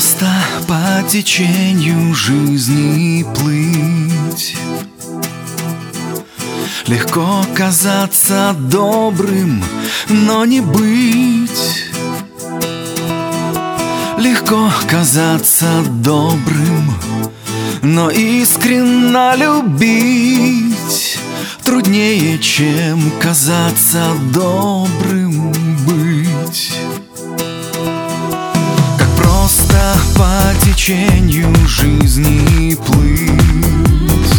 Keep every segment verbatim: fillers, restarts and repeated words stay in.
просто по течению жизни плыть. Легко казаться добрым, но не быть. Легко казаться добрым, но искренно любить труднее, чем казаться добрым быть. Как просто по течению жизни плыть.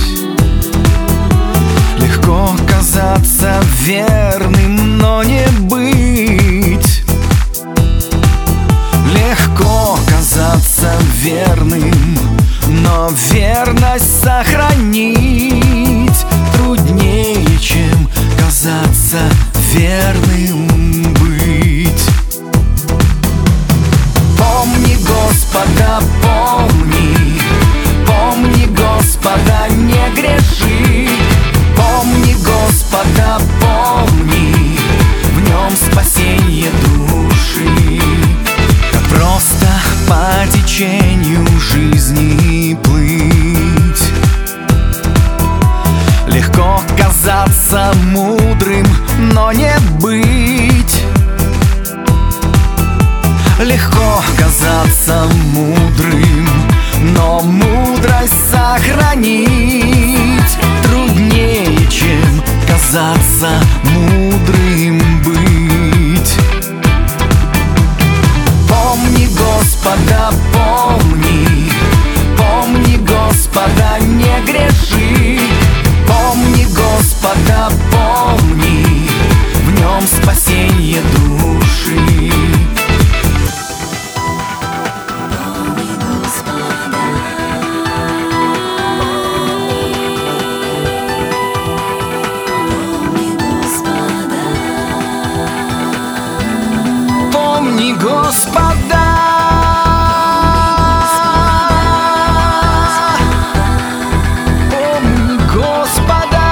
Легко казаться верным, но не быть. Легко казаться верным, но верность сохранить труднее, чем казаться верным быть. Помни, Господа, помни, помни, Господа, не греши. Помни, Господа, помни, в нем спасение души. Как просто по течению жизни плыть. Легко казаться мудрым, но не быть. Легко казаться мудрым, но мудрость сохранить труднее, чем казаться мудрым быть. Помни, Господа, помни, помни, Господа, не греши. Помни, Господа, помни, в нем спасение души. Помни, Господа, помни, Господа,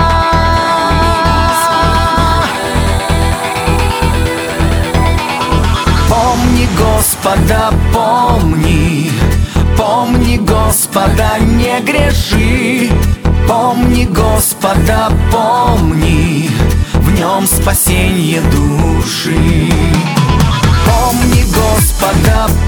помни, Господа, помни, помни, Господа, не греши. Помни, Господа, помни, в нем спасение души. Помни, Господа,